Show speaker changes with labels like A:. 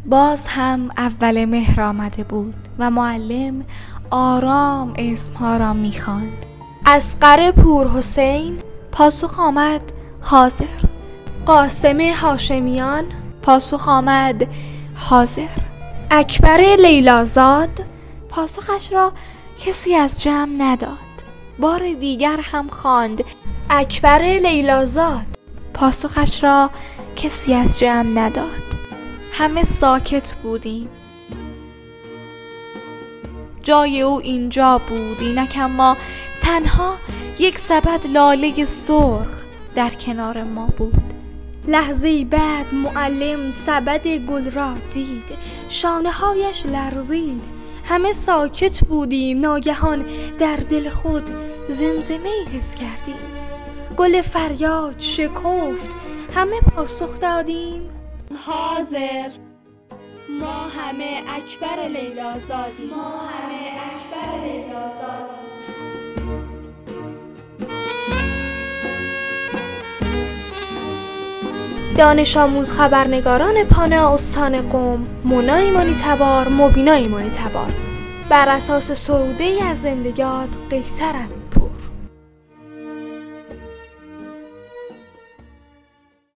A: باز هم اول مهر آمده بود و معلم آرام اسمها را می‌خواند.
B: اصغر پورحسین،
A: پاسخ آمد حاضر.
B: قاسم هاشمیان،
A: پاسخ آمد حاضر.
B: اکبر لیلازاد،
A: پاسخش را کسی از جمع نداد. بار دیگر هم خواند
B: اکبر لیلازاد.
A: پاسخش را کسی از جمع نداد. همه ساکت بودیم. جای او اینجا بود، اینک اما تنها یک سبد لاله سرخ در کنار ما بود.
B: لحظه‌ای بعد معلم سبد گل را دید، شانه‌هایش لرزید. همه ساکت بودیم. ناگهان در دل خود زمزمه‌ای حس کردیم. گل فریاد شکفت. همه پاسخ دادیم
C: حاضر. ما همه اکبر لیلازادیم. ما همه اکبر لیلازادیم.
B: دانش آموز خبرنگاران پانه استان قم، مونا ایمانی تبار، مبینا ایمانی تبار، بر اساس سروده‌ای از زندگیات قیصرم.